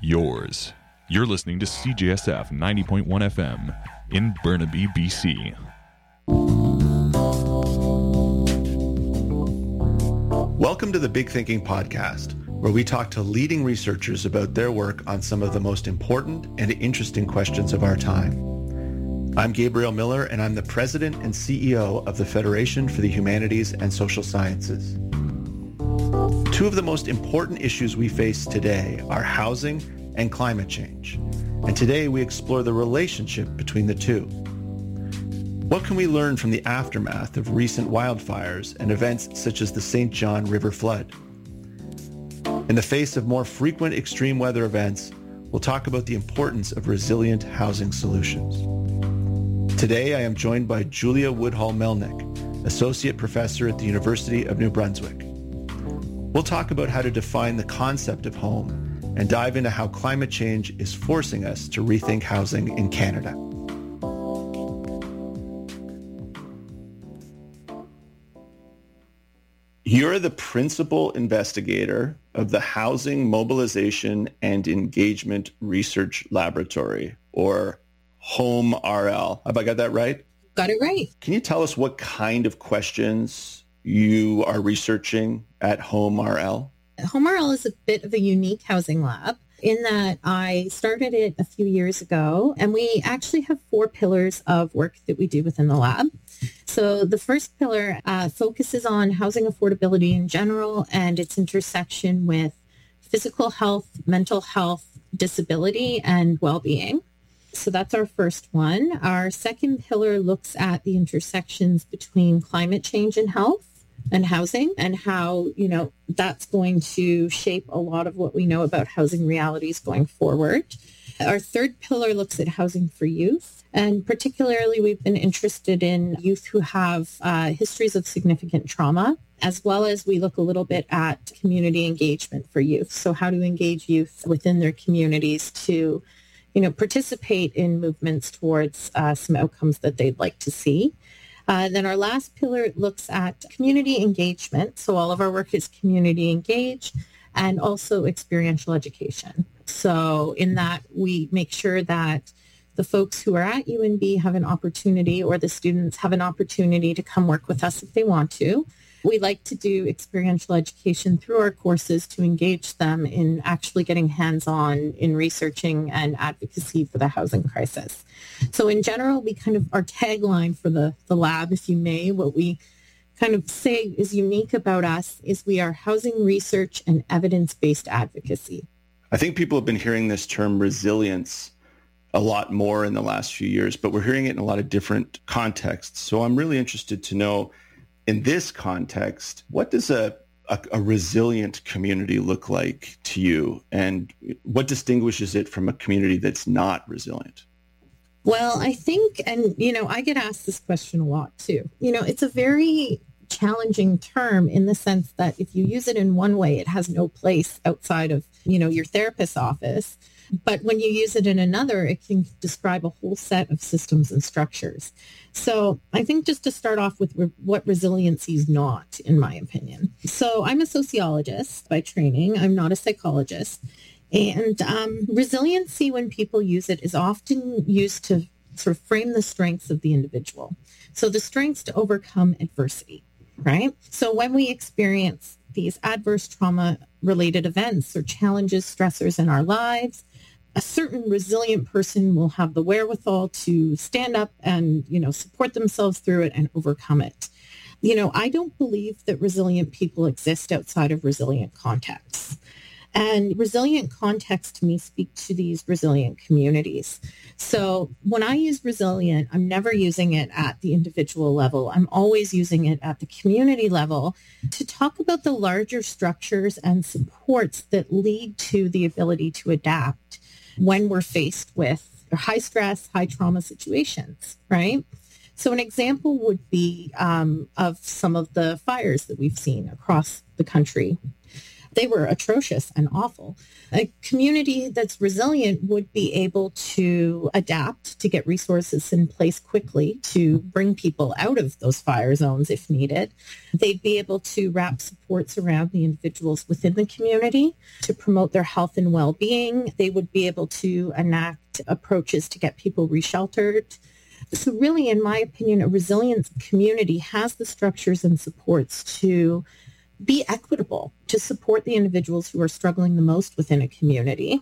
yours. You're listening to CJSF 90.1 FM in Burnaby, BC. Welcome to the Big Thinking Podcast, where we talk to leading researchers about their work on some of the most important and interesting questions of our time. I'm Gabriel Miller, and I'm the President and CEO of the Federation for the Humanities and Social Sciences. Two of the most important issues we face today are housing and climate change, and today we explore the relationship between the two. What can we learn from the aftermath of recent wildfires and events such as the St. John River flood? In the face of more frequent extreme weather events, we'll talk about the importance of resilient housing solutions. Today, I am joined by Julia Woodhull-Melnick, Associate Professor at the University of New Brunswick. We'll talk about how to define the concept of home and dive into how climate change is forcing us to rethink housing in Canada. You're the principal investigator of the Housing Mobilization and Engagement Research Laboratory, or HOME-RL. Have I got that right? Got it right. Can you tell us what kind of questions you are researching at HOME-RL? HOME-RL is a bit of a unique housing lab in that I started it a few years ago, and we actually have 4 pillars of work that we do within the lab. So the first pillar focuses on housing affordability in general and its intersection with physical health, mental health, disability, and well-being. So that's our first one. Our second pillar looks at the intersections between climate change and health and housing, and how, that's going to shape a lot of what we know about housing realities going forward. Our third pillar looks at housing for youth, and particularly we've been interested in youth who have histories of significant trauma, as well as we look a little bit at community engagement for youth. So how to engage youth within their communities to, participate in movements towards some outcomes that they'd like to see. Then our last pillar looks at community engagement. So all of our work is community engaged and also experiential education. So in that, we make sure that the folks who are at UNB have an opportunity, or the students have an opportunity to come work with us if they want to. We like to do experiential education through our courses to engage them in actually getting hands-on in researching and advocacy for the housing crisis. So in general, we our tagline for the lab, if you may, what we kind of say is unique about us is we are housing research and evidence-based advocacy. I think people have been hearing this term resilience a lot more in the last few years, but we're hearing it in a lot of different contexts. So I'm really interested to know, in this context, what does a resilient community look like to you, and what distinguishes it from a community that's not resilient? Well, I think, and, I get asked this question a lot too. It's a very challenging term in the sense that if you use it in one way, it has no place outside of, your therapist's office. But when you use it in another, it can describe a whole set of systems and structures. So I think just to start off with what resiliency is not, in my opinion. So I'm a sociologist by training. I'm not a psychologist. And resiliency, when people use it, is often used to sort of frame the strengths of the individual. So the strengths to overcome adversity, right? So when we experience these adverse trauma-related events or challenges, stressors in our lives, a certain resilient person will have the wherewithal to stand up and, support themselves through it and overcome it. I don't believe that resilient people exist outside of resilient contexts. And resilient contexts to me speak to these resilient communities. So when I use resilient, I'm never using it at the individual level. I'm always using it at the community level to talk about the larger structures and supports that lead to the ability to adapt when we're faced with high stress, high trauma situations, right? So an example would be of some of the fires that we've seen across the country. They were atrocious and awful. A community that's resilient would be able to adapt, to get resources in place quickly, to bring people out of those fire zones if needed. They'd be able to wrap supports around the individuals within the community to promote their health and well-being. They would be able to enact approaches to get people resheltered. So really, in my opinion, a resilient community has the structures and supports to be equitable, to support the individuals who are struggling the most within a community.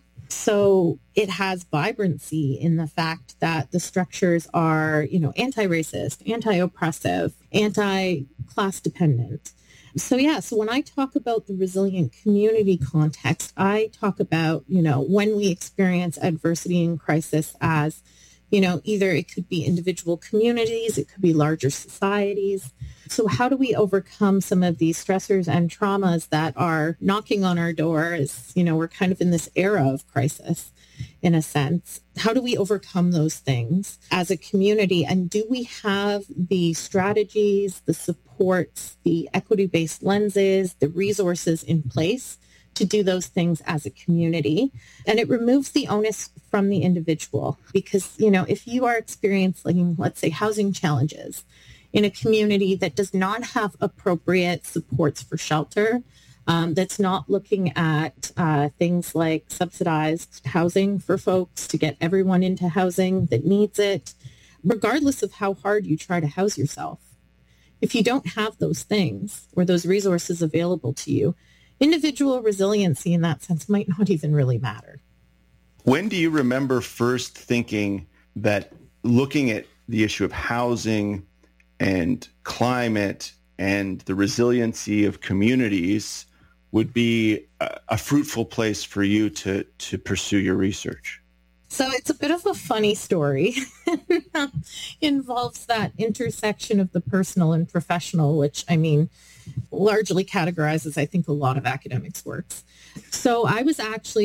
So it has vibrancy in the fact that the structures are, anti-racist, anti-oppressive, anti-class dependent. So when I talk about the resilient community context, I talk about, when we experience adversity and crisis as, either it could be individual communities, it could be larger societies. So how do we overcome some of these stressors and traumas that are knocking on our door as, we're kind of in this era of crisis in a sense? How do we overcome those things as a community? And do we have the strategies, the supports, the equity-based lenses, the resources in place to do those things as a community? And it removes the onus from the individual because, if you are experiencing, let's say, housing challenges in a community that does not have appropriate supports for shelter, that's not looking at things like subsidized housing for folks to get everyone into housing that needs it, regardless of how hard you try to house yourself. If you don't have those things or those resources available to you, individual resiliency in that sense might not even really matter. When do you remember first thinking that looking at the issue of housing and climate and the resiliency of communities would be a fruitful place for you to pursue your research? So it's a bit of a funny story. Involves that intersection of the personal and professional, which largely categorizes, I think, a lot of academics' works. So it was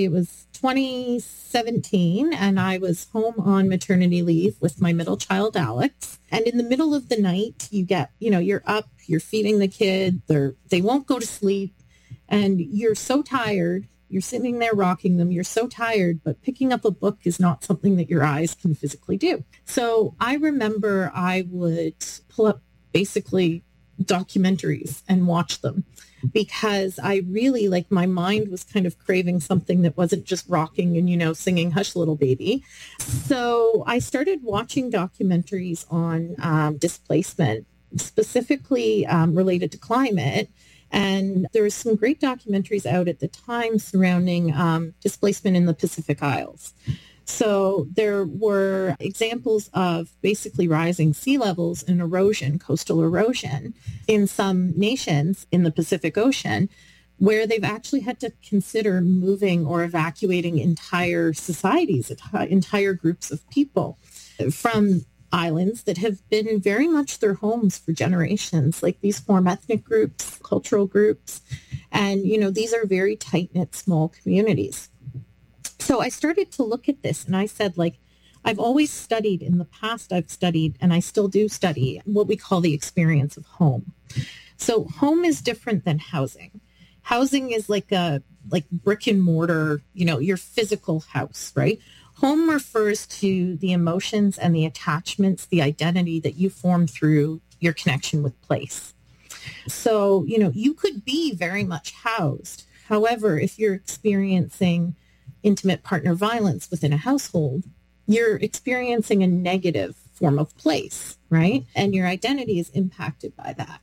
2017, and I was home on maternity leave with my middle child, Alex. And in the middle of the night, you get, you're up, you're feeding the kid, they won't go to sleep, and you're so tired. You're sitting there rocking them. You're so tired, but picking up a book is not something that your eyes can physically do. So I remember I would pull up basically documentaries and watch them because I really, my mind was kind of craving something that wasn't just rocking and, singing Hush Little Baby. So I started watching documentaries on displacement, specifically related to climate. And there were some great documentaries out at the time surrounding displacement in the Pacific Isles. So there were examples of basically rising sea levels and erosion, coastal erosion in some nations in the Pacific Ocean, where they've actually had to consider moving or evacuating entire societies, entire groups of people from islands that have been very much their homes for generations. Like these form ethnic groups, cultural groups, and, these are very tight-knit small communities. So I started to look at this and I said, I've always studied in the past, I've studied, and I still do study what we call the experience of home. So home is different than housing. Housing is like brick and mortar, your physical house, right? Home refers to the emotions and the attachments, the identity that you form through your connection with place. So, you could be very much housed. However, if you're experiencing intimate partner violence within a household, you're experiencing a negative form of place, right? And your identity is impacted by that.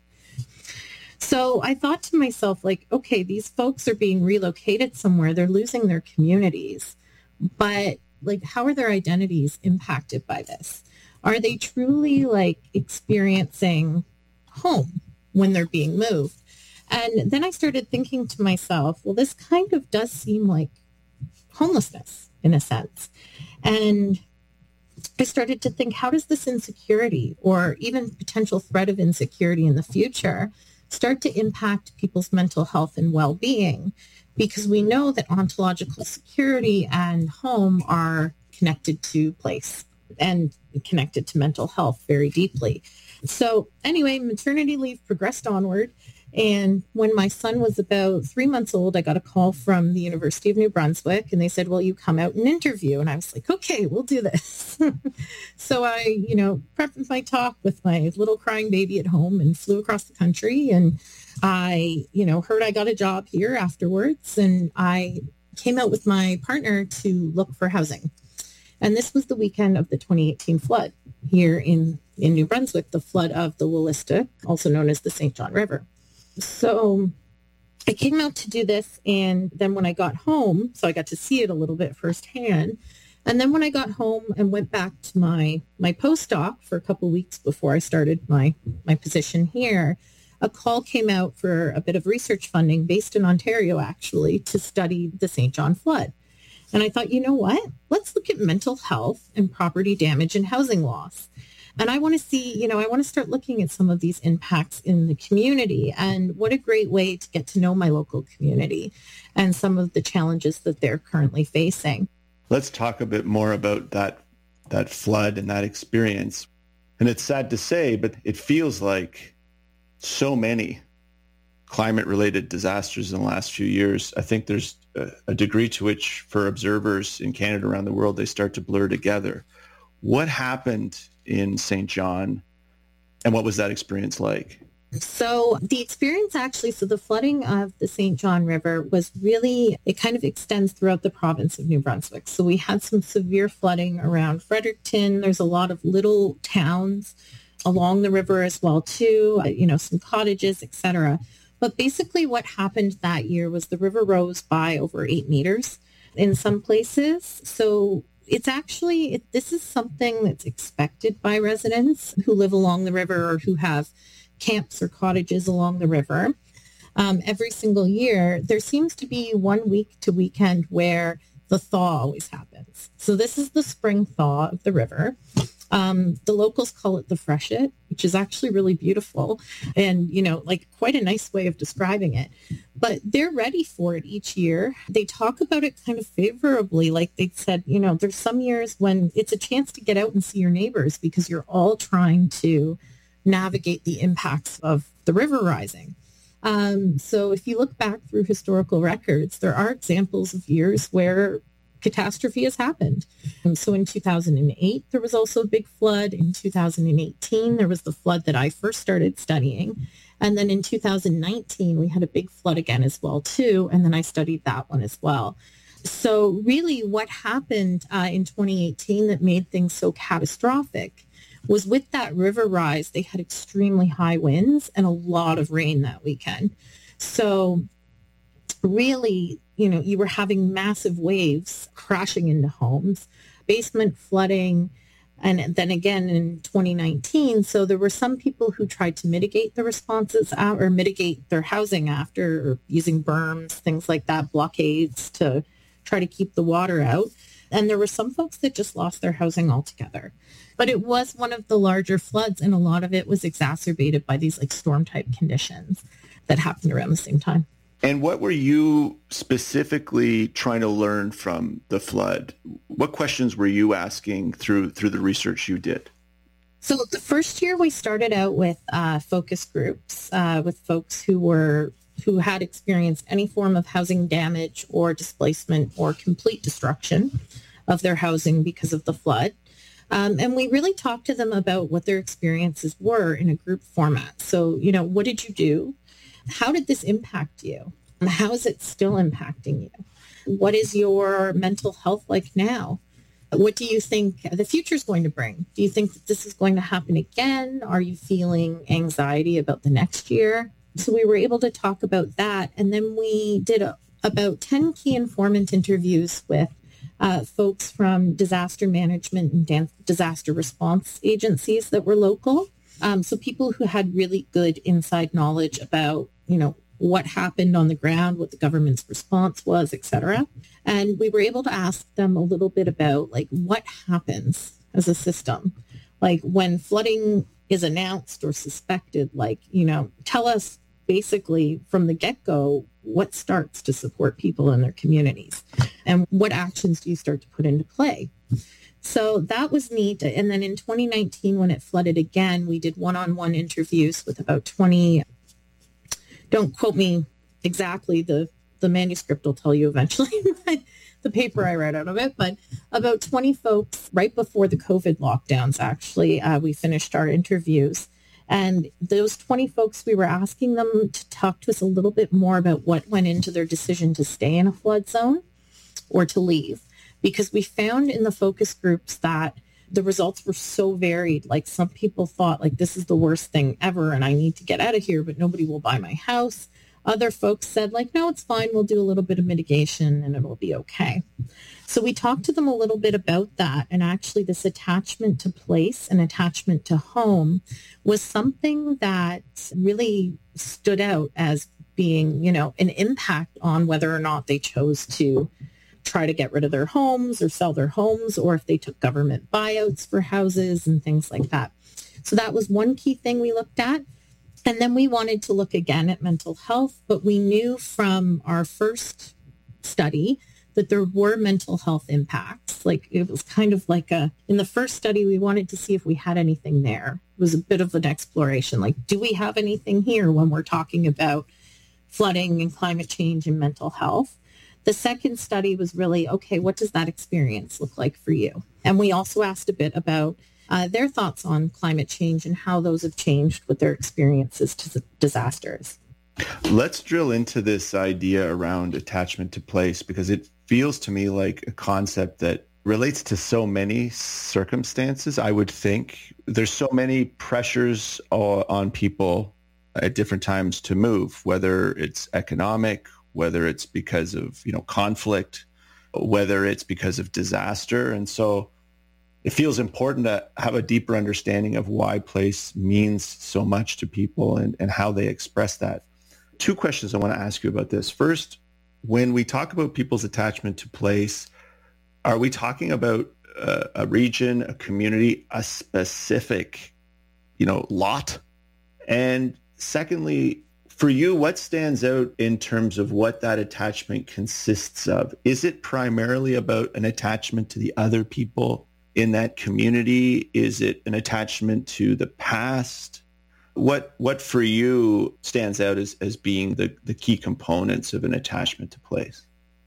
So I thought to myself, okay, these folks are being relocated somewhere. They're losing their communities. But how are their identities impacted by this? Are they truly experiencing home when they're being moved? And then I started thinking to myself, well, this kind of does seem like homelessness in a sense. And I started to think, how does this insecurity or even potential threat of insecurity in the future start to impact people's mental health and well-being? Because we know that ontological security and home are connected to place and connected to mental health very deeply. So anyway, maternity leave progressed onward. And when my son was about 3 months old, I got a call from the University of New Brunswick, and they said, well, you come out and interview. And I was like, okay, we'll do this. So I, prepped my talk with my little crying baby at home and flew across the country. And I, heard I got a job here afterwards. And I came out with my partner to look for housing. And this was the weekend of the 2018 flood here in New Brunswick, the flood of the Willistic, also known as the St. John River. So I came out to do this, and then when I got home, so I got to see it a little bit firsthand, and then when I got home and went back to my postdoc for a couple of weeks before I started my position here, a call came out for a bit of research funding based in Ontario, actually, to study the St. John flood. And I thought, you know what? Let's look at mental health and property damage and housing loss. And I want to see, I want to start looking at some of these impacts in the community, and what a great way to get to know my local community and some of the challenges that they're currently facing. Let's talk a bit more about that flood and that experience. And it's sad to say, but it feels like so many climate-related disasters in the last few years. I think there's a degree to which, for observers in Canada, around the world, they start to blur together. What happened in St. John, and what was that experience like? So the experience the flooding of the St. John River was really, it kind of extends throughout the province of New Brunswick. So we had some severe flooding around Fredericton. There's a lot of little towns along the river as well too, some cottages, etc. But basically what happened that year was the river rose by over 8 meters in some places. So it's actually, this is something that's expected by residents who live along the river or who have camps or cottages along the river. Every single year, there seems to be 1 week to weekend where the thaw always happens. So this is the spring thaw of the river. The locals call it the freshet, which is actually really beautiful and, quite a nice way of describing it. But they're ready for it each year. They talk about it kind of favorably. Like they said, there's some years when it's a chance to get out and see your neighbors because you're all trying to navigate the impacts of the river rising. So if you look back through historical records, there are examples of years where catastrophe has happened. So in 2008, there was also a big flood. In 2018, there was the flood that I first started studying. And then in 2019, we had a big flood again as well, too. And then I studied that one as well. So really what happened in 2018 that made things so catastrophic was with that river rise, they had extremely high winds and a lot of rain that weekend. So really, you were having massive waves crashing into homes, basement flooding, and then again in 2019. So there were some people who tried to mitigate the responses or mitigate their housing after using berms, things like that, blockades to try to keep the water out. And there were some folks that just lost their housing altogether. But it was one of the larger floods, and a lot of it was exacerbated by these storm type conditions that happened around the same time. And what were you specifically trying to learn from the flood? What questions were you asking through the research you did? So the first year we started out with focus groups with folks who had experienced any form of housing damage or displacement or complete destruction of their housing because of the flood. And we really talked to them about what their experiences were in a group format. So, what did you do? How did this impact you? How is it still impacting you? What is your mental health like now? What do you think the future is going to bring? Do you think that this is going to happen again? Are you feeling anxiety about the next year? So we were able to talk about that. And then we did about 10 key informant interviews with folks from disaster management and disaster response agencies that were local. So people who had really good inside knowledge about, what happened on the ground, what the government's response was, et cetera. And we were able to ask them a little bit about what happens as a system, when flooding is announced or suspected, tell us basically from the get-go what starts to support people in their communities and what actions do you start to put into play. So that was neat. And then in 2019, when it flooded again, we did one-on-one interviews with about 20 don't quote me exactly, the manuscript will tell you eventually, but the paper I read out of it, but about 20 folks right before the COVID lockdowns, actually, we finished our interviews. And those 20 folks, we were asking them to talk to us a little bit more about what went into their decision to stay in a flood zone or to leave. Because we found in the focus groups that the results were so varied. Like some people thought like, this is the worst thing ever and I need to get out of here, but nobody will buy my house. Other folks said like, no, it's fine. We'll do a little bit of mitigation and it'll be okay. So we talked to them a little bit about that. And actually this attachment to place and attachment to home was something that really stood out as being, an impact on whether or not they chose to try to get rid of their homes or sell their homes, or if they took government buyouts for houses and things like that. So that was one key thing we looked at. And then we wanted to look again at mental health, but we knew from our first study that there were mental health impacts. Like it was kind of like in the first study, we wanted to see if we had anything there. It was a bit of an exploration. Like, do we have anything here when we're talking about flooding and climate change and mental health? The second study was really, okay, what does that experience look like for you? And we also asked a bit about their thoughts on climate change and how those have changed with their experiences to disasters. Let's drill into this idea around attachment to place, because it feels to me like a concept that relates to so many circumstances. I would think there's so many pressures on people at different times to move, whether it's economic, whether it's because of, conflict, whether it's because of disaster. And so it feels important to have a deeper understanding of why place means so much to people and how they express that. Two questions I want to ask you about this. First, when we talk about people's attachment to place, are we talking about a region, a community, a specific, lot? And secondly, for you, what stands out in terms of what that attachment consists of? Is it primarily about an attachment to the other people in that community? Is it an attachment to the past? What for you stands out as being the key components of an attachment to place?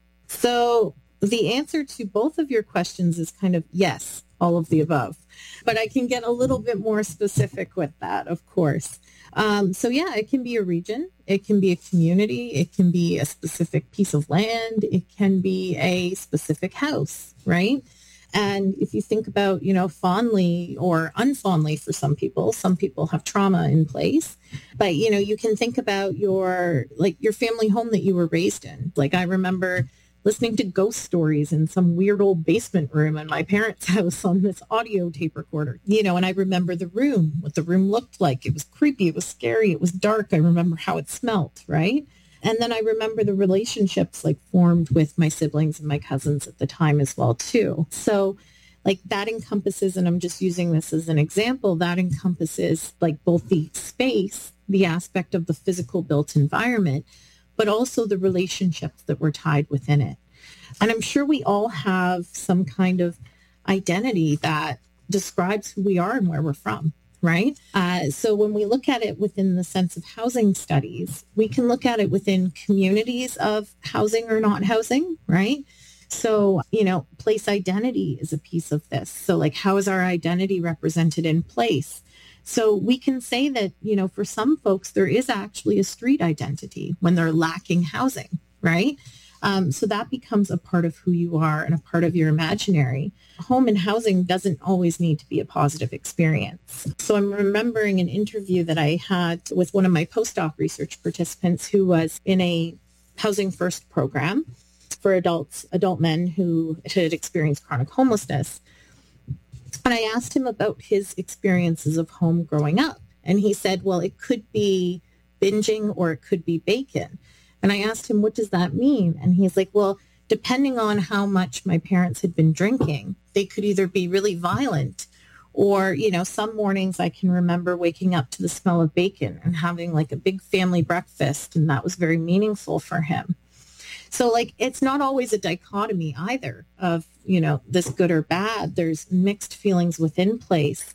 So the answer to both of your questions is kind of yes, all of the above. But I can get a little bit more specific with that, of course. So yeah, it can be a region, it can be a community, it can be a specific piece of land, it can be a specific house, right? And if you think about, fondly or unfondly for some people have trauma in place, but, you can think about your family home that you were raised in. Like I remember listening to ghost stories in some weird old basement room in my parents' house on this audio tape recorder, and I remember the room, what the room looked like. It was creepy. It was scary. It was dark. I remember how it smelt, right? And then I remember the relationships formed with my siblings and my cousins at the time as well, too. So that encompasses, and I'm just using this as an example, that encompasses both the space, the aspect of the physical built environment, but also the relationships that were tied within it. And I'm sure we all have some kind of identity that describes who we are and where we're from, right? So when we look at it within the sense of housing studies, we can look at it within communities of housing or not housing, right? So, place identity is a piece of this. So how is our identity represented in place? So we can say that, for some folks, there is actually a street identity when they're lacking housing, right? So that becomes a part of who you are and a part of your imaginary. Home and housing doesn't always need to be a positive experience. So I'm remembering an interview that I had with one of my postdoc research participants who was in a Housing First program for adult men who had experienced chronic homelessness. And I asked him about his experiences of home growing up. And he said, well, it could be binging or it could be bacon. And I asked him, what does that mean? And he's like, well, depending on how much my parents had been drinking, they could either be really violent or, some mornings I can remember waking up to the smell of bacon and having a big family breakfast. And that was very meaningful for him. So it's not always a dichotomy either of, this good or bad. There's mixed feelings within place.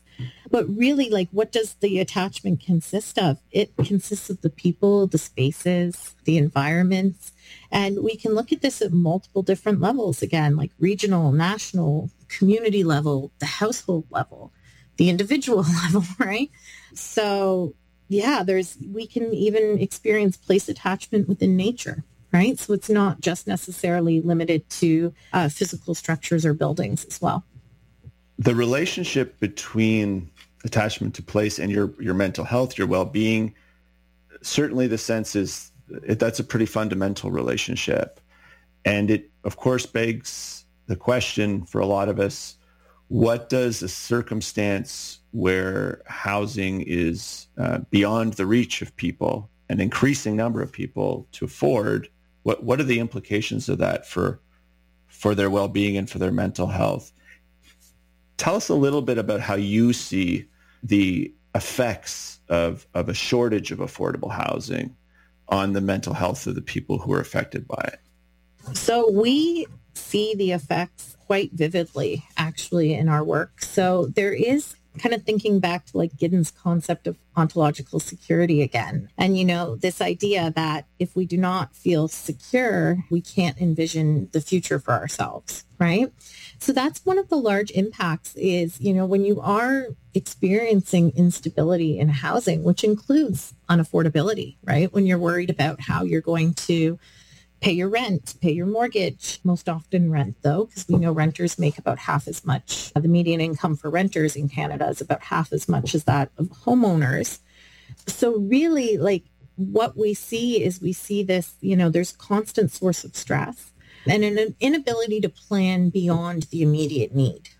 But really, like, what does the attachment consist of? It consists of the people, the spaces, the environments. And we can look at this at multiple different levels, again, like regional, national, community level, the household level, the individual level, right? So yeah, we can even experience place attachment within nature, right? So it's not just necessarily limited to physical structures or buildings as well. The relationship between attachment to place and your mental health, your well-being, certainly the sense is that's a pretty fundamental relationship. And it, of course, begs the question for a lot of us, what does a circumstance where housing is beyond the reach of people, an increasing number of people to afford, what are the implications of that for their well-being and for their mental health? Tell us a little bit about how you see the effects of a shortage of affordable housing on the mental health of the people who are affected by it. So we see the effects quite vividly, actually, in our work. So there is kind of thinking back to like Giddens' concept of ontological security again. And, this idea that if we do not feel secure, we can't envision the future for ourselves, right? So that's one of the large impacts is, when you are experiencing instability in housing, which includes unaffordability, right? When you're worried about how you're going to pay your rent, pay your mortgage, most often rent though, because we know renters make about half as much. The median income for renters in Canada is about half as much as that of homeowners. So really, like, what we see is this, there's constant source of stress and an inability to plan beyond the immediate need.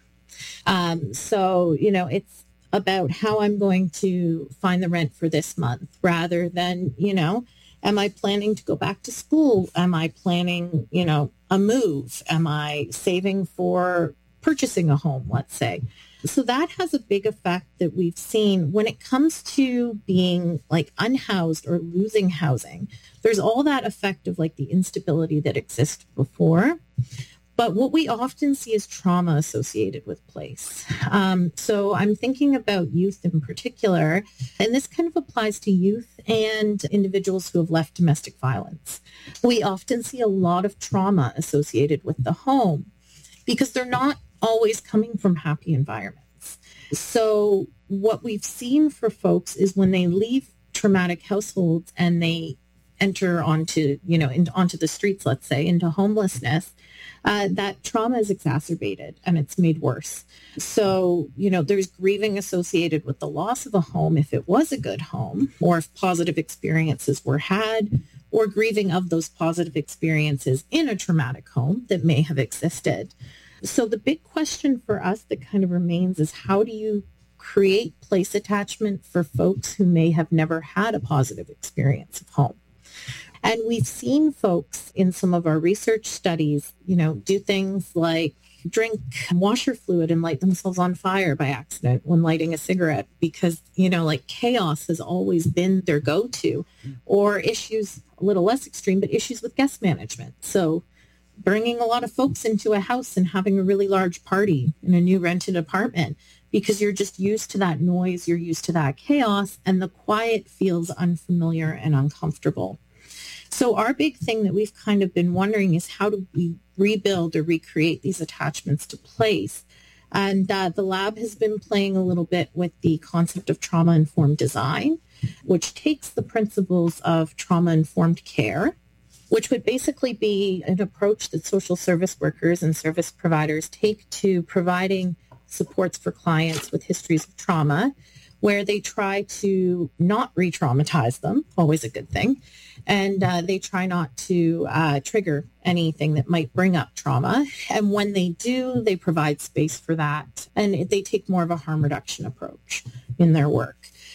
So, it's about how I'm going to find the rent for this month rather than, am I planning to go back to school? Am I planning, a move? Am I saving for purchasing a home, let's say? So that has a big effect that we've seen when it comes to being like unhoused or losing housing. There's all that effect of like the instability that exists before. But what we often see is trauma associated with place. So I'm thinking about youth in particular, and this kind of applies to youth and individuals who have left domestic violence. We often see a lot of trauma associated with the home because they're not always coming from happy environments. So what we've seen for folks is when they leave traumatic households and they enter onto the streets, let's say, into homelessness, that trauma is exacerbated and it's made worse. So, there's grieving associated with the loss of a home if it was a good home or if positive experiences were had, or grieving of those positive experiences in a traumatic home that may have existed. So the big question for us that kind of remains is how do you create place attachment for folks who may have never had a positive experience of home? And we've seen folks in some of our research studies, do things like drink washer fluid and light themselves on fire by accident when lighting a cigarette because, chaos has always been their go-to, or issues a little less extreme, but issues with guest management. So bringing a lot of folks into a house and having a really large party in a new rented apartment because you're just used to that noise, you're used to that chaos, and the quiet feels unfamiliar and uncomfortable. So our big thing that we've kind of been wondering is how do we rebuild or recreate these attachments to place? And the lab has been playing a little bit with the concept of trauma-informed design, which takes the principles of trauma-informed care, which would basically be an approach that social service workers and service providers take to providing supports for clients with histories of trauma, where they try to not re-traumatize them, always a good thing, and they try not to trigger anything that might bring up trauma. And when they do, they provide space for that, and they take more of a harm reduction approach in their work.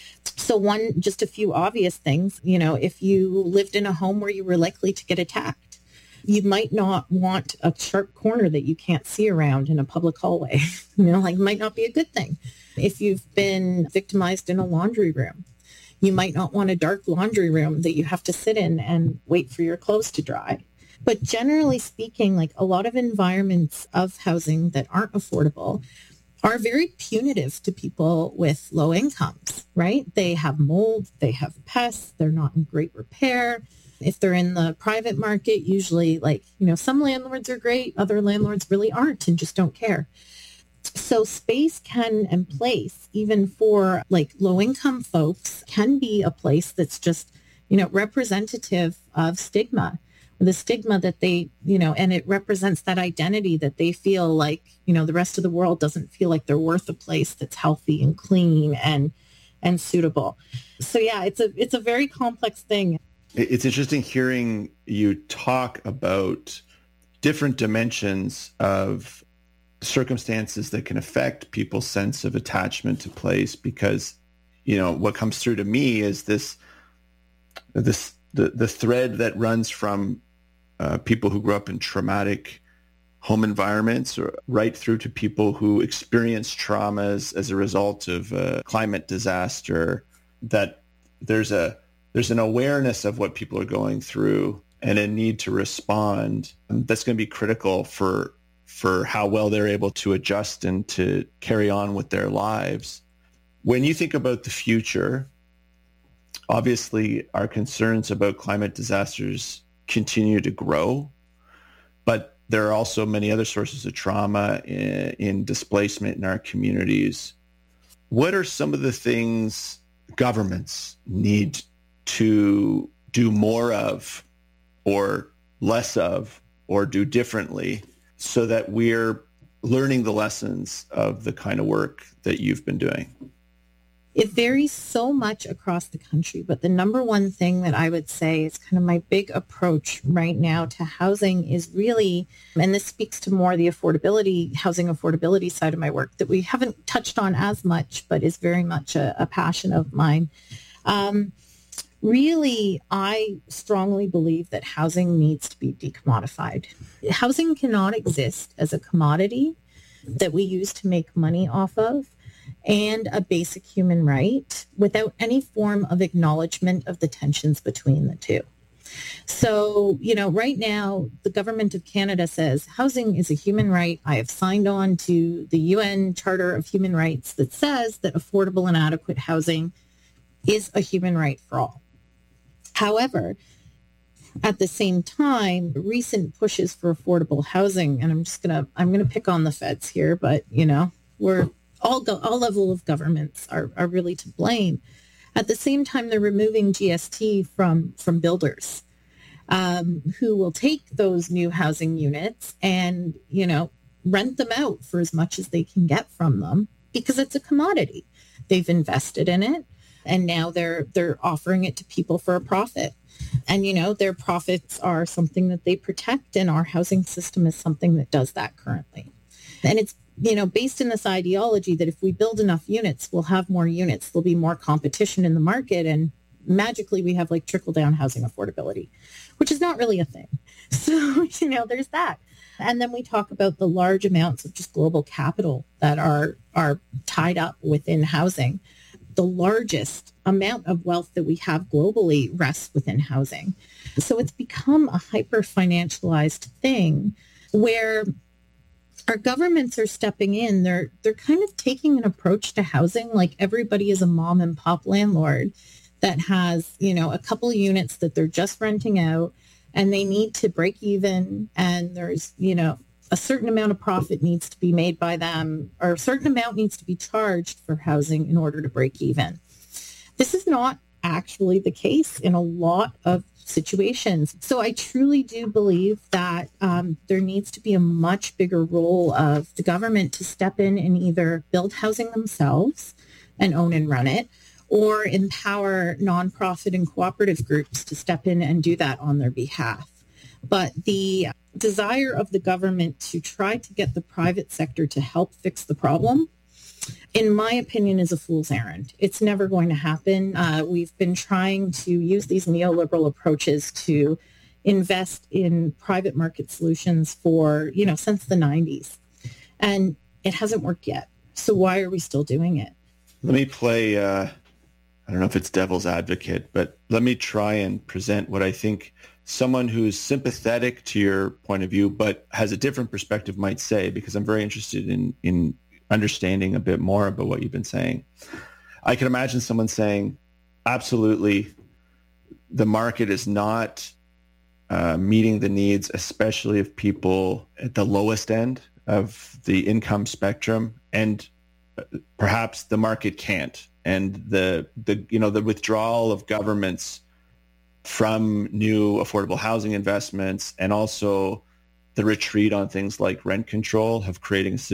So just a few obvious things, if you lived in a home where you were likely to get attacked, you might not want a sharp corner that you can't see around in a public hallway, might not be a good thing. If you've been victimized in a laundry room, you might not want a dark laundry room that you have to sit in and wait for your clothes to dry. But generally speaking, a lot of environments of housing that aren't affordable are very punitive to people with low incomes, right? They have mold, they have pests, they're not in great repair. If they're in the private market, usually some landlords are great, other landlords really aren't and just don't care. So space and place, even for low income folks, can be a place that's just, representative of stigma, the stigma that they, and it represents that identity that they feel like, the rest of the world doesn't feel like they're worth a place that's healthy and clean and suitable. So yeah, it's a very complex thing. It's interesting hearing you talk about different dimensions of circumstances that can affect people's sense of attachment to place, because, what comes through to me is the thread that runs from people who grew up in traumatic home environments, or right through to people who experience traumas as a result of climate disaster, that there's an awareness of what people are going through and a need to respond that's going to be critical for how well they're able to adjust and to carry on with their lives. When you think about the future, obviously our concerns about climate disasters continue to grow, but there are also many other sources of trauma in displacement in our communities. What are some of the things governments need to do more of, or less of, or do differently, so that we're learning the lessons of the kind of work that you've been doing? It varies so much across the country, but the number one thing that I would say is kind of my big approach right now to housing is really, and this speaks to more the housing affordability side of my work that we haven't touched on as much, but is very much a passion of mine. Really, I strongly believe that housing needs to be decommodified. Housing cannot exist as a commodity that we use to make money off of and a basic human right without any form of acknowledgement of the tensions between the two. So, right now, the government of Canada says housing is a human right. I have signed on to the UN Charter of Human Rights that says that affordable and adequate housing is a human right for all. However, at the same time, recent pushes for affordable housing, and I'm gonna pick on the feds here, but we're all level of governments are really to blame. At the same time, they're removing GST from builders who will take those new housing units and rent them out for as much as they can get from them, because it's a commodity. They've invested in it. And now they're offering it to people for a profit. And, their profits are something that they protect. And our housing system is something that does that currently. And it's, based in this ideology that if we build enough units, we'll have more units. There'll be more competition in the market. And magically, we have trickle down housing affordability, which is not really a thing. So, there's that. And then we talk about the large amounts of just global capital that are tied up within housing. The largest amount of wealth that we have globally rests within housing. So it's become a hyper-financialized thing where our governments are stepping in. They're kind of taking an approach to housing like everybody is a mom and pop landlord that has, a couple of units that they're just renting out, and they need to break even, and there's, a certain amount of profit needs to be made by them, or a certain amount needs to be charged for housing in order to break even. This is not actually the case in a lot of situations. So I truly do believe that there needs to be a much bigger role of the government to step in and either build housing themselves and own and run it, or empower nonprofit and cooperative groups to step in and do that on their behalf. But the desire of the government to try to get the private sector to help fix the problem, in my opinion, is a fool's errand. It's never going to happen. We've been trying to use these neoliberal approaches to invest in private market solutions for, since the 90s. And it hasn't worked yet. So why are we still doing it? Let me play, I don't know if it's devil's advocate, but let me try and present what I think someone who's sympathetic to your point of view, but has a different perspective might say, because I'm very interested in understanding a bit more about what you've been saying. I can imagine someone saying, absolutely, the market is not meeting the needs, especially of people at the lowest end of the income spectrum, and perhaps the market can't. And the withdrawal of governments from new affordable housing investments, and also the retreat on things like rent control, have created